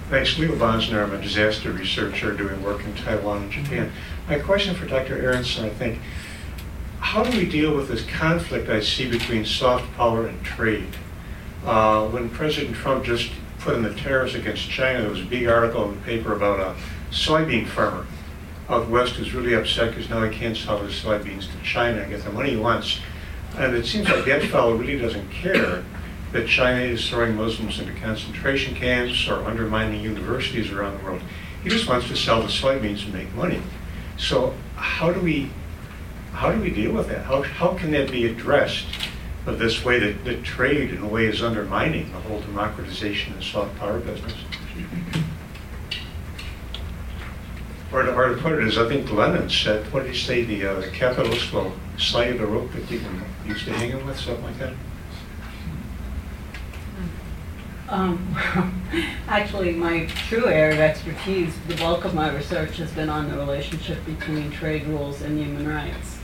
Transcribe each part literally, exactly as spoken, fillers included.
Thanks. Leo Bonsner. I'm a disaster researcher doing work in Taiwan and Japan. My question for Doctor Aronson, I think, how do we deal with this conflict I see between soft power and trade? Uh, when President Trump just put in the tariffs against China, there was a big article in the paper about a soybean farmer out west who's really upset because now he can't sell his soybeans to China and get the money he wants. And it seems like that fellow really doesn't care that China is throwing Muslims into concentration camps or undermining universities around the world. He just wants to sell the soybeans and make money. So how do we how do we deal with that? How how can that be addressed of this way that, that trade in a way is undermining the whole democratization and soft power business? Or to, or to put it as I think Lenin said, what did he say, the, uh, the capitalist will slay the rope that you can use to hang him with, something like that? Um, actually, my true area of expertise, the bulk of my research has been on the relationship between trade rules and human rights.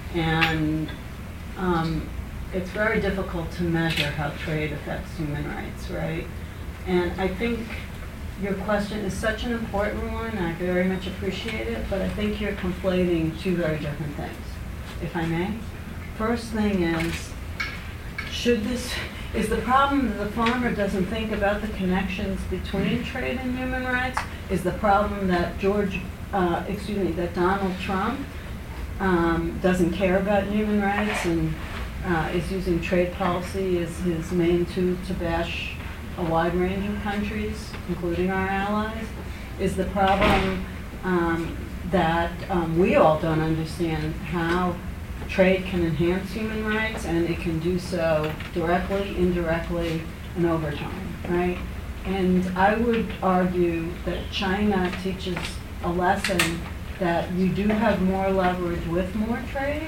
And um, it's very difficult to measure how trade affects human rights, right? And I think your question is such an important one, I very much appreciate it, but I think you're conflating two very different things, if I may. First thing is, should this, is the problem that the farmer doesn't think about the connections between trade and human rights? Is the problem that George, uh, excuse me, that Donald Trump um, doesn't care about human rights and uh, is using trade policy as his main tool to bash a wide range of countries, including our allies? Is the problem um, that um, we all don't understand how trade can enhance human rights, and it can do so directly, indirectly, and over time, right? And I would argue that China teaches a lesson that you do have more leverage with more trade,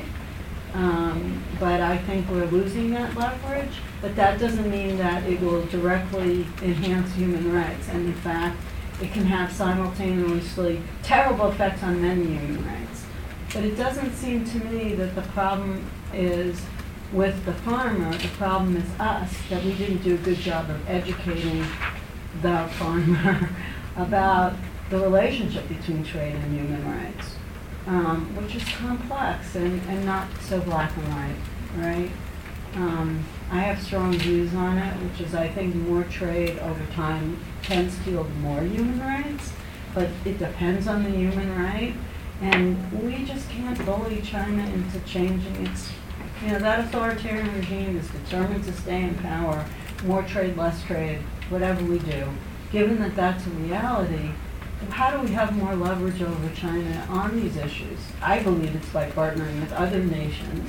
um, but I think we're losing that leverage. But that doesn't mean that it will directly enhance human rights. And in fact, it can have simultaneously terrible effects on many human rights. But it doesn't seem to me that the problem is with the farmer. The problem is us, that we didn't do a good job of educating the farmer about the relationship between trade and human rights, um, which is complex and, and not so black and white, right? Um, I have strong views on it, which is I think more trade over time tends to yield more human rights, but it depends on the human right. And we just can't bully China into changing its, you know, that authoritarian regime is determined to stay in power, more trade, less trade, whatever we do. Given that that's a reality, how do we have more leverage over China on these issues? I believe it's by partnering with other nations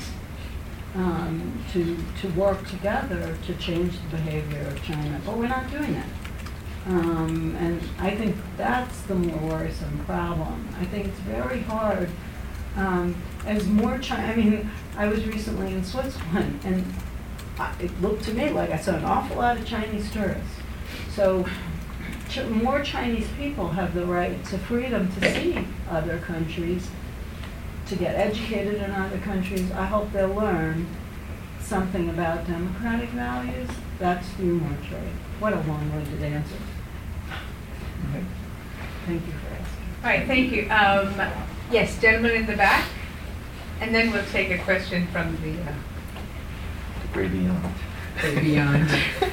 um, to, to work together to change the behavior of China, but we're not doing that. Um, and I think that's the more worrisome problem. I think it's very hard. Um, as more China, I mean, I was recently in Switzerland, and I, it looked to me like I saw an awful lot of Chinese tourists. So ch- more Chinese people have the right to freedom to see other countries, to get educated in other countries. I hope they'll learn something about democratic values. That's through more trade. What a long-winded answer. Okay. Thank you for asking. All right, thank you. Um, yes, gentleman in the back, and then we'll take a question from the uh, Way beyond. way beyond.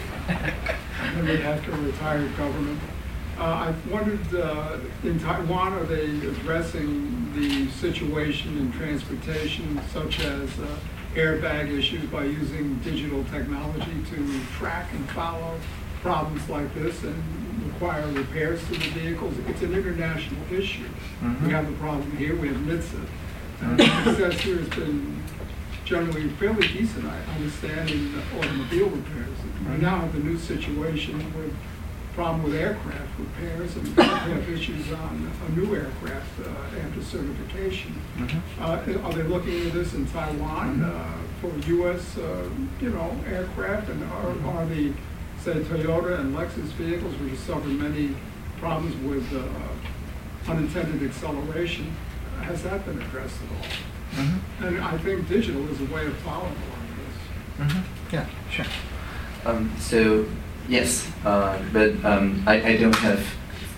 I'm an actor, retired government. Uh, I've wondered, uh, in Taiwan, are they addressing the situation in transportation, such as uh, airbag issues, by using digital technology to track and follow problems like this and require repairs to the vehicles? It's an international issue. Mm-hmm. We have the problem here, we have NHTSA. And Mhm. the success here has been generally fairly decent, I understand, in automobile repairs. We now have a new situation with problem with aircraft repairs, and we have issues on a new aircraft uh, after certification. Mm-hmm. Uh, are they looking at this in Taiwan uh, for U S uh, you know, aircraft, and are, are the, say, Toyota and Lexus vehicles, which have suffered many problems with uh, unintended acceleration, has that been addressed at all? Mm-hmm. And I think digital is a way of following along this. Mm-hmm. Yeah, sure. Um, so yes, uh, but um, I, I don't have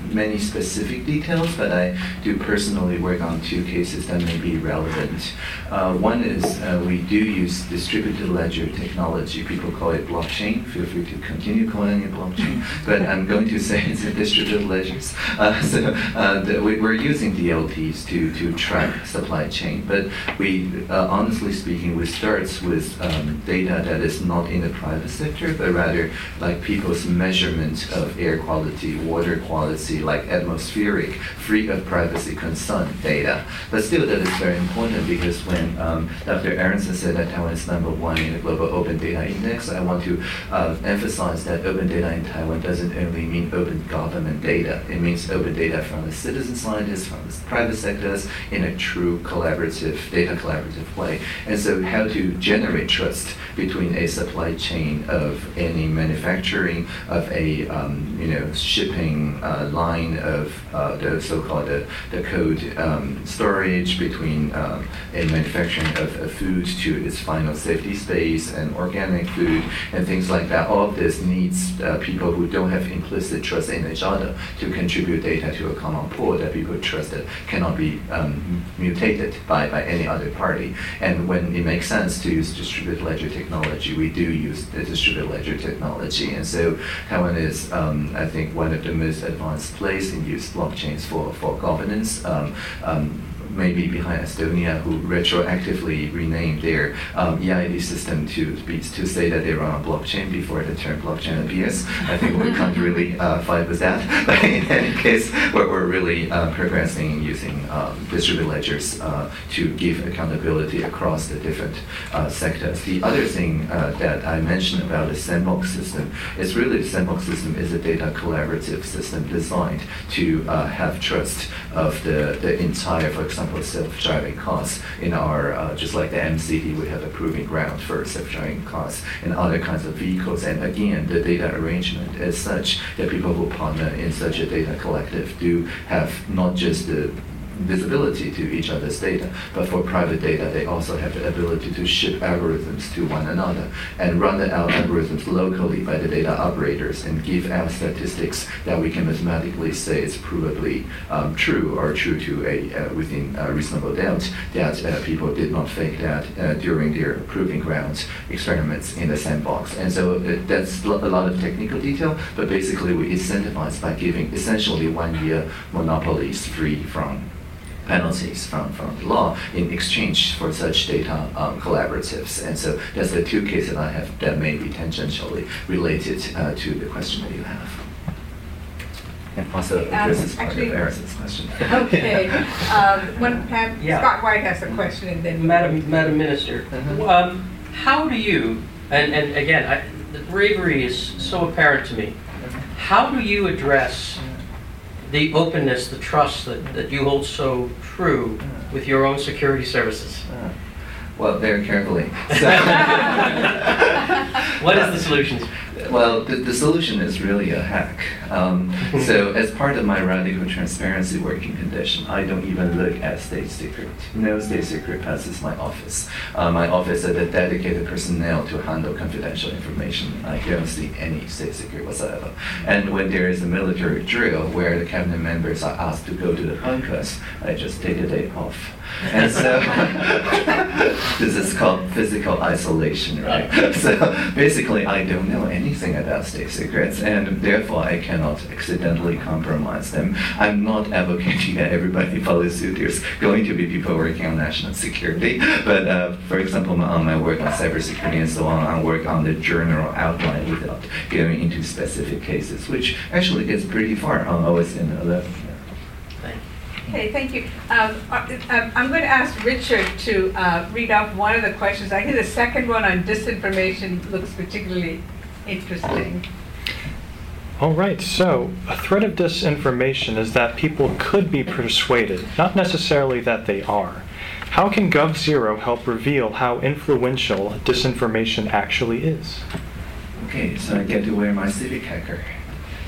many specific details, but I do personally work on two cases that may be relevant. Uh, one is uh, we do use distributed ledger technology. People call it blockchain. Feel free to continue calling it blockchain, but I'm going to say it's a distributed ledgers. Uh, so uh, the, we, we're using D L Ts to, to track supply chain, but we, uh, honestly speaking, we start with um, data that is not in the private sector, but rather like people's measurement of air quality, water quality, like atmospheric, free of privacy concern data. But still, that is very important because when um, Doctor Aronson said that Taiwan is number one in the Global Open Data Index, I want to uh, emphasize that open data in Taiwan doesn't only mean open government data. It means open data from the citizen scientists, from the private sectors, in a true collaborative, data collaborative way. And so how to generate trust between a supply chain of any manufacturing, of a um, you know shipping uh, line, of uh, the so-called the, the code um, storage between um, a manufacturing of, of food to its final safety space and organic food and things like that. All of this needs uh, people who don't have implicit trust in each other to contribute data to a common pool that people trust that cannot be um, mutated by, by any other party. And when it makes sense to use distributed ledger technology, we do use the distributed ledger technology. And so Taiwan is, um, I think, one of the most advanced places in use blockchains for, for governance. Um, um, maybe behind Estonia, who retroactively renamed their um, E I D system to be, to say that they run on blockchain before the term blockchain appears. I think we can't really uh, fight with that. But in any case, we're, we're really uh, progressing using um, distributed ledgers uh, to give accountability across the different uh, sectors. The other thing uh, that I mentioned about the sandbox system is really the sandbox system is a data collaborative system designed to uh, have trust of the, the entire, for example, self-driving cars in our, uh, just like the M C D, we have a proving ground for self-driving cars and other kinds of vehicles. And again, the data arrangement is such that people who partner in such a data collective do have not just the visibility to each other's data, but for private data, they also have the ability to ship algorithms to one another and run the al- algorithms locally by the data operators and give out statistics that we can mathematically say is provably um, true or true to a uh, within a reasonable doubt that uh, people did not fake that uh, during their proving ground experiments in the sandbox. And so uh, that's a lot of technical detail, but basically we incentivize by giving essentially one year monopolies free from penalties from, from the law in exchange for such data um, collaboratives. And so that's the two cases I have that may be tangentially related uh, to the question that you have. And also addresses um, part actually, of Arison's question. Okay. um, one, Pam, Yeah. Scott White has a question and then... Madam, Madam Minister, Uh-huh. um, how do you, and, and again, I, the bravery is so apparent to me, how do you address the openness, the trust that, that you hold so true with your own security services? Uh, well, very carefully. So what is the solution? Well, the, the solution is really a hack. Um, so as part of my radical transparency working condition, I don't even look at state secret. No state secret passes my office. Uh, my office has a dedicated personnel to handle confidential information. I don't see any state secret whatsoever. And when there is a military drill where the cabinet members are asked to go to the bunkers, I just take a day off. And so this is called physical isolation, right? So basically, I don't know anything about state secrets, and therefore I cannot accidentally compromise them. I'm not advocating that everybody follows suit. There's going to be people working on national security, but uh, for example, on my work on cybersecurity and so on, I work on the general outline without going into specific cases, which actually gets pretty far on O S N eleven. Okay, thank you. Um, uh, um, I'm going to ask Richard to uh, read off one of the questions. I think the second one on disinformation looks particularly interesting. All right, so a threat of disinformation is that people could be persuaded, not necessarily that they are. How can GovZero help reveal how influential disinformation actually is? Okay, so I get to wear my civic hacker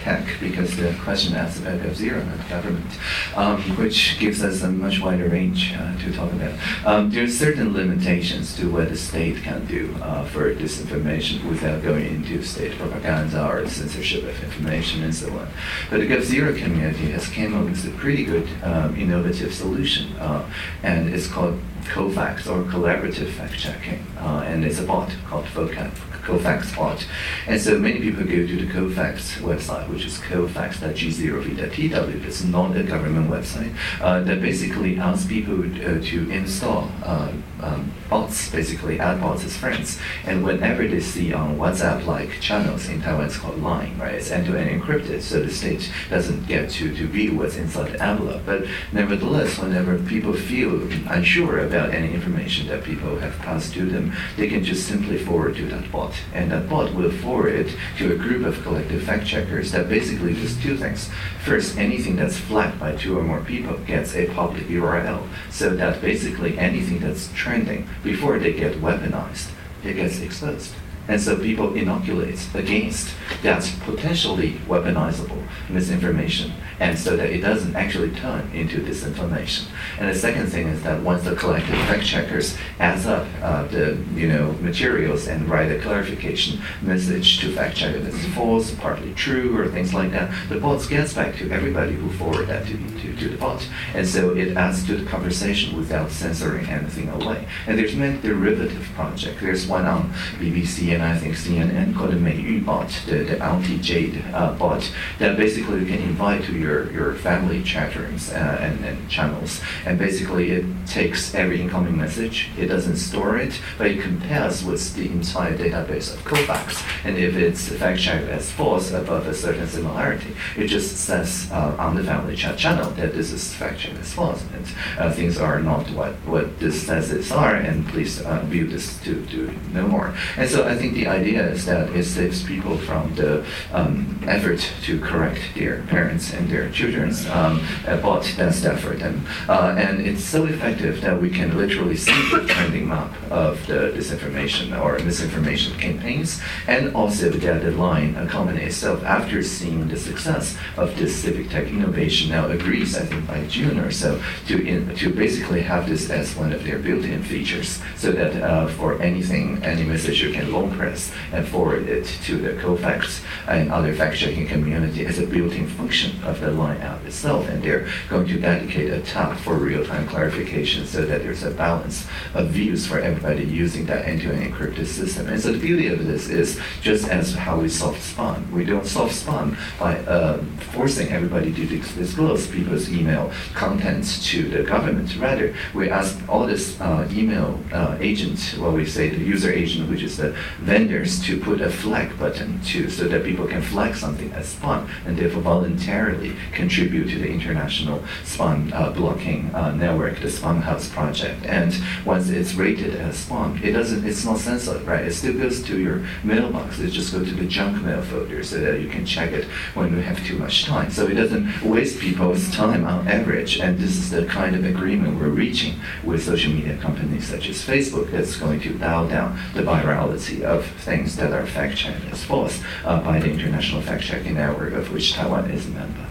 tech, because the question asks about GovZero, not government, um, which gives us a much wider range uh, to talk about. Um, there are certain limitations to what the state can do uh, for disinformation without going into state propaganda or censorship of information and so on. But the GovZero community has came up with a pretty good um, innovative solution, uh, and it's called CoFacts, or collaborative fact-checking, uh, and it's a bot called FOCA, CoFacts bot. And so many people go to the CoFacts website, which is cofax dot g zero v dot t w. It's not a government website uh, that basically asks people uh, to install uh, um, bots, basically add bots as friends. And whenever they see on WhatsApp-like channels, in Taiwan it's called Line, right? It's end-to-end encrypted, so the state doesn't get to, to view what's inside the envelope. But nevertheless, whenever people feel unsure about any information that people have passed to them, they can just simply forward to that bot. And that bot will forward it to a group of collective fact checkers that basically does two things. First, anything that's flagged by two or more people gets a public U R L, so that basically anything that's trending, before they get weaponized, it gets exposed. And so people inoculate against that potentially weaponizable misinformation, and so that it doesn't actually turn into disinformation. And the second thing is that once the collective fact checkers adds up uh, the you know materials and write a clarification message to fact check if it's false, partly true, or things like that, the bot gets back to everybody who forwarded that to, to, to the bot. And so it adds to the conversation without censoring anything away. And there's many derivative projects. There's one on B B C and I think C N N called the Meiyu bot, the, the anti-jade uh, bot, that basically you can invite to your, your family chat rooms uh, and, and channels. And basically it takes every incoming message, it doesn't store it, but it compares with the entire database of CoFacts. And if it's fact-checked as false above a certain similarity, it just says uh, on the family chat channel that this is fact-checked as false, and uh, things are not what, what this says it are, and please uh, view this to, to know more. And so I think the idea is that it saves people from the um, effort to correct their parents and their children's um, a bot does that for them. Uh, and it's so effective that we can literally see the trending map of the disinformation or misinformation campaigns, and also that the Line uh, company itself, after seeing the success of this civic tech innovation, now agrees, I think by June or so, to in, to basically have this as one of their built-in features, so that uh, for anything, any message you can long press and forward it to the CoFacts and other fact-checking community as a built-in function of the Line app itself. And they're going to dedicate a tab for real-time clarification, so that there's a balance of views for everybody using that end-to-end encrypted system. And so the beauty of this is just as how we soft spawn. We don't soft spawn by uh, forcing everybody to disclose people's email contents to the government. Rather, we ask all this uh, email uh, agent, what we say the user agent, which is the vendors, to put a flag button to, so that people can flag something as spam, and therefore voluntarily contribute to the international spam uh, blocking uh, network, the Spam House project. And once it's rated as spam, it doesn't, it's not censored, right? It still goes to your mailbox. It just goes to the junk mail folder, so that you can check it when you have too much time. So it doesn't waste people's time on average. And this is the kind of agreement we're reaching with social media companies such as Facebook, that's going to dial down the virality of things that are fact-checked as false uh, by the International Fact-Checking Network, of which Taiwan is a member.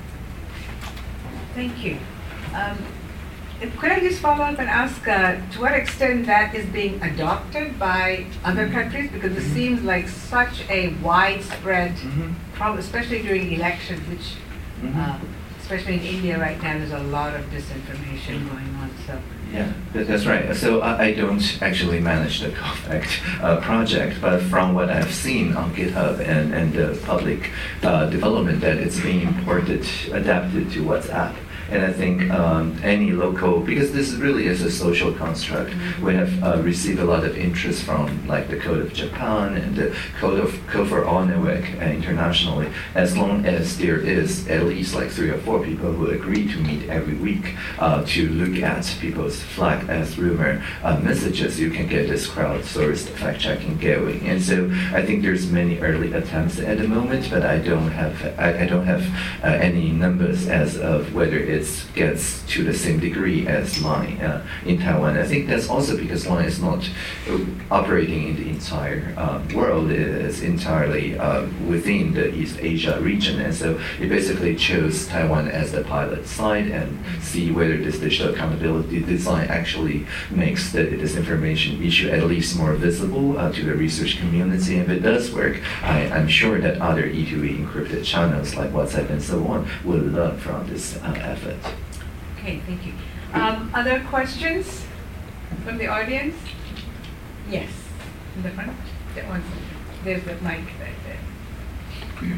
Thank you. Um, Could I just follow up and ask uh, to what extent that is being adopted by other countries? Because it seems like such a widespread Mm-hmm. problem, especially during elections, which, Mm-hmm. uh, especially in India right now, there's a lot of disinformation going on. So. Yeah, that- that's right. So I, I don't actually manage the CoFact uh, project, but from what I've seen on GitHub and, and the public uh, development, that it's being imported, adapted to WhatsApp. And I think um, any local, because this really is a social construct, we have uh, received a lot of interest from like the Code of Japan and the Code of Code for All Network uh, internationally, as long as there is at least like three or four people who agree to meet every week uh, to look at people's flag as rumor uh, messages, you can get this crowdsourced fact-checking going. And so I think there's many early attempts at the moment, but I don't have I, I don't have uh, any numbers as of whether it gets to the same degree as Line uh, in Taiwan. I think that's also because Line is not uh, operating in the entire uh, world. It is entirely uh, within the East Asia region, and so it basically chose Taiwan as the pilot site and see whether this digital accountability design actually makes the disinformation issue at least more visible uh, to the research community. If it does work, I, I'm sure that other E two E encrypted channels like WhatsApp and so on will learn from this uh, effort. Okay, thank you. Um, other questions from the audience? Yes, in the front. That one. There's the mic right there.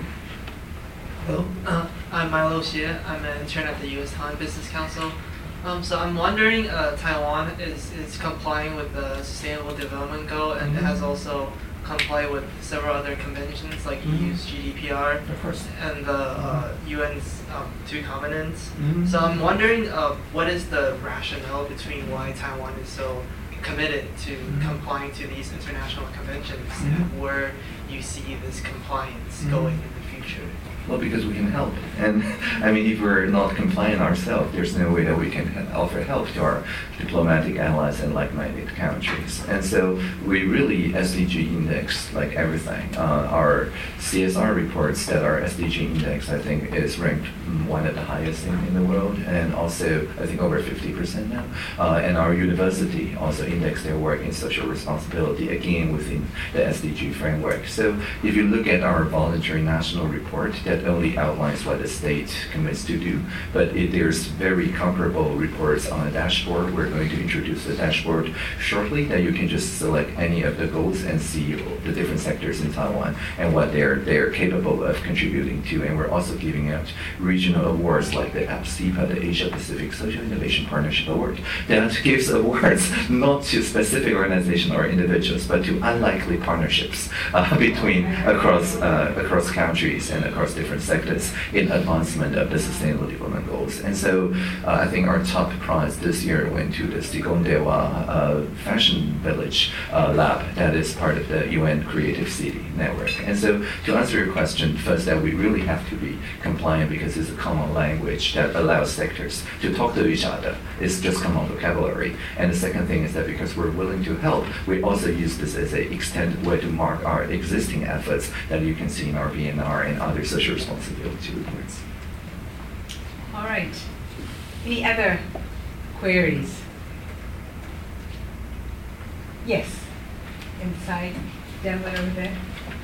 Hello, uh, I'm Milo Xie. I'm an intern at the U S Taiwan Business Council. Um, so I'm wondering, uh, Taiwan is, is complying with the Sustainable Development Goal and Mm-hmm. has also complied with several other conventions like Mhm. E U's G D P R Of course. and the uh, U N's um, two covenants. Mhm. So I'm wondering, uh, what is the rationale between why Taiwan is so committed to Mhm. complying to these international conventions, Mhm. and where you see this compliance Mhm. going in the future? Well, because we can help. And I mean, if we're not compliant ourselves, there's no way that we can he- offer help to our diplomatic allies and like-minded countries. And so we really S D G index like everything. Uh, our C S R reports that our S D G index, I think, is ranked mm, one of the highest in, in the world, and also I think over fifty percent now. Uh, and our university also index their work in social responsibility, again within the S D G framework. So if you look at our voluntary national report, that only outlines what the state commits to do, but it, there's very comparable reports on a dashboard. We're going to introduce a dashboard shortly that you can just select any of the goals and see the different sectors in Taiwan and what they're they're capable of contributing to. And we're also giving out regional awards like the A P S I P A, the Asia Pacific Social Innovation Partnership Award, that gives awards not to specific organizations or individuals, but to unlikely partnerships uh, between across uh, across countries and across different sectors in advancement of the Sustainable Development Goals. And so uh, I think our top prize this year went to the Sigongdewa uh, Fashion Village uh, lab that is part of the U N Creative City Network. And so to answer your question, first that we really have to be compliant because it's a common language that allows sectors to talk to each other. It's just common vocabulary. And the second thing is that because we're willing to help, we also use this as an extended way to mark our existing efforts that you can see in our V N R and other social responsibility reports. All right. Any other queries? Yes. Inside, gentleman over there.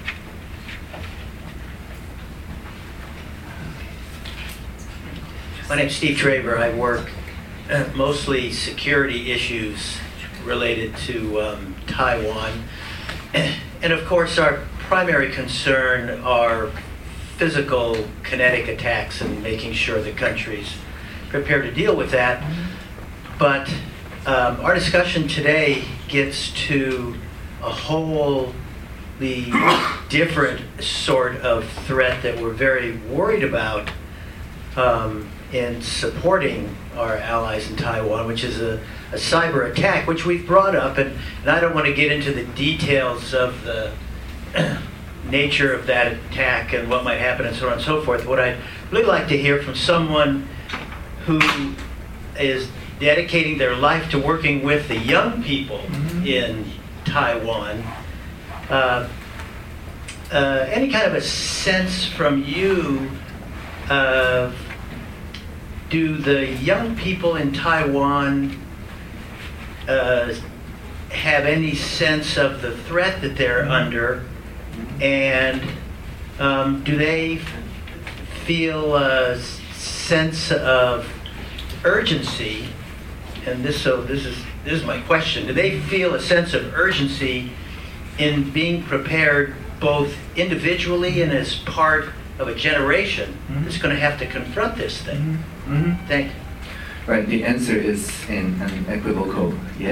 My name's Steve Traver. I work uh, mostly security issues related to um, Taiwan. And of course, our primary concern are physical kinetic attacks and making sure the country's prepared to deal with that. But um, our discussion today gets to a wholly different sort of threat that we're very worried about um, in supporting our allies in Taiwan, which is a, a cyber attack, which we've brought up. And, and I don't want to get into the details of the nature of that attack and what might happen and so on and so forth. What I'd really like to hear from someone who is dedicating their life to working with the young people mm-hmm. in Taiwan, uh, uh, any kind of a sense from you of do the young people in Taiwan uh, have any sense of the threat that they're under, and um, do they feel a sense of urgency? And this, so this is this is my question: do they feel a sense of urgency in being prepared, both individually and as part of a generation mm-hmm. that's going to have to confront this thing? Mm-hmm. Mm-hmm. Thank you. Right, the answer is an unequivocal yes.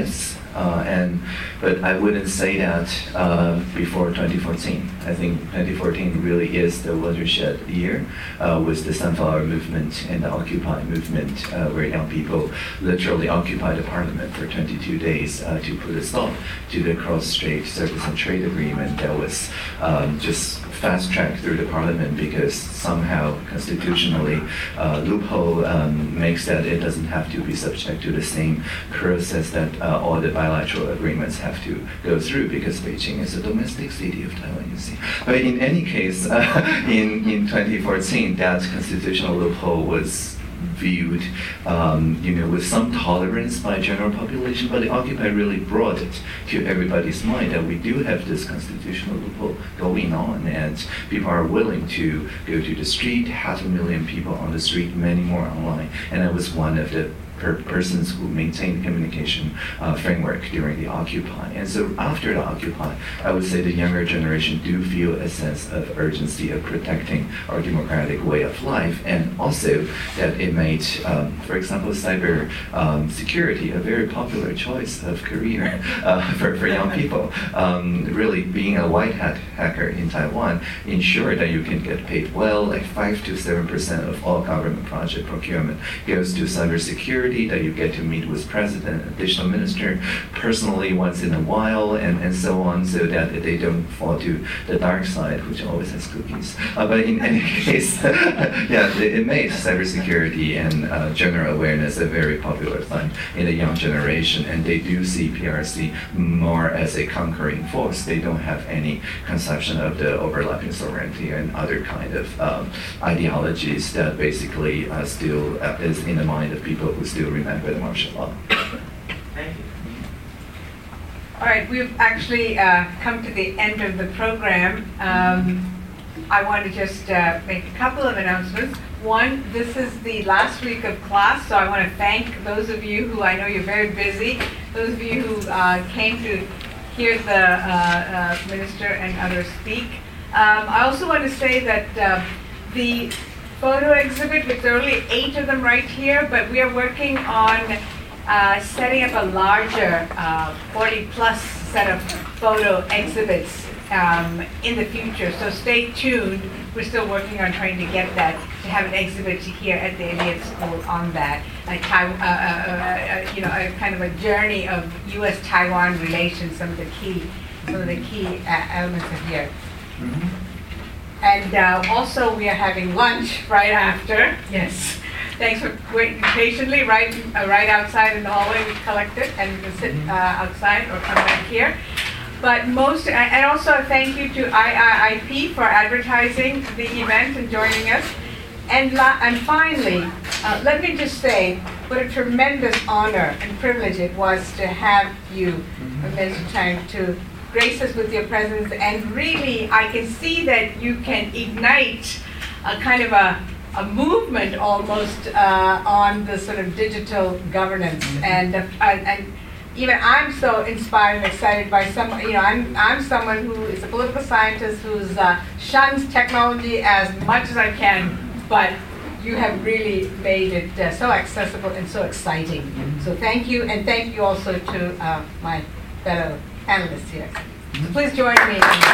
Uh, and but I wouldn't say that uh, before twenty fourteen. I think twenty fourteen really is the watershed year uh, with the Sunflower Movement and the Occupy movement, uh, where young people literally occupied the parliament for twenty-two days uh, to put a stop to the cross-strait service and trade agreement that was um, just fast-tracked through the parliament because somehow constitutionally uh, loophole um, makes that it doesn't have to be subject to the same process that uh, all the bilateral agreements have to go through because Beijing is a domestic city of Taiwan, you see. But in any case, uh, in, in twenty fourteen, that constitutional loophole was viewed, um, you know, with some tolerance by general population, but the Occupy really brought it to everybody's mind that we do have this constitutional loophole going on, and people are willing to go to the street, half a million people on the street, many more online, and I was one of the per persons who maintained the communication uh, framework during the Occupy. And so after the Occupy, I would say the younger generation do feel a sense of urgency of protecting our democratic way of life, and also that it made, um, for example, cyber um, security a very popular choice of career uh, for, for young people. Um, really being a white hat hacker in Taiwan ensured that you can get paid well, like five to seven percent of all government project procurement goes to cybersecurity, that you get to meet with president, additional minister personally once in a while, and, and so on, so that they don't fall to the dark side, which always has cookies. Uh, but in any case, yeah, it, it made cybersecurity and uh, general awareness a very popular thing in the young generation, and they do see P R C more as a conquering force. They don't have any conception of the overlapping sovereignty and other kind of um, ideologies that basically uh, still uh, is in the mind of people who still remember the martial law. Thank you. All right, we've actually uh, come to the end of the program. Um, I want to just uh, make a couple of announcements. One, this is the last week of class, so I want to thank those of you who, I know you're very busy, those of you who uh, came to hear the uh, uh, minister and others speak. Um, I also want to say that uh, the photo exhibit, with only eight of them right here, but we are working on uh, setting up a larger uh, forty plus set of photo exhibits um, in the future. So stay tuned. We're still working on trying to get that, to have an exhibit here at the Elliott School on that. Like, uh, uh, uh, you know, a kind of a journey of U S Taiwan relations, some of the key, some of the key uh, elements are here. Mm-hmm. And uh, also, we are having lunch right after. Yes. Thanks for waiting patiently. Right, uh, right outside in the hallway, we collect it, and you can sit uh, outside or come back here. But most, and also thank you to I I I P for advertising the event and joining us. And la and finally, uh, let me just say what a tremendous honor and privilege it was to have you, Mister Chang, to grace us with your presence, and really I can see that you can ignite a kind of a, a movement almost uh, on the sort of digital governance, mm-hmm. and, uh, and even I'm so inspired and excited by some, you know, I'm, I'm someone who is a political scientist who's uh, shuns technology as much as I can, but you have really made it uh, so accessible and so exciting. Mm-hmm. So thank you, and thank you also to uh, my fellow panelists here. So please join me.